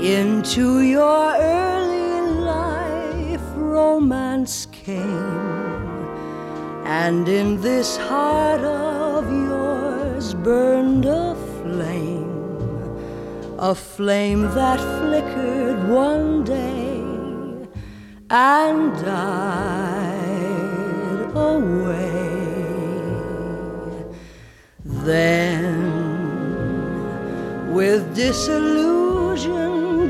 Into your early life romance came, and in this heart of yours burned a flame that flickered one day and died away. Then, with disillusion